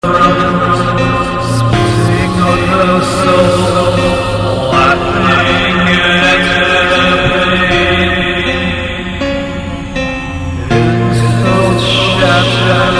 Sing of her soul, laughing at her pain. His cold shattered.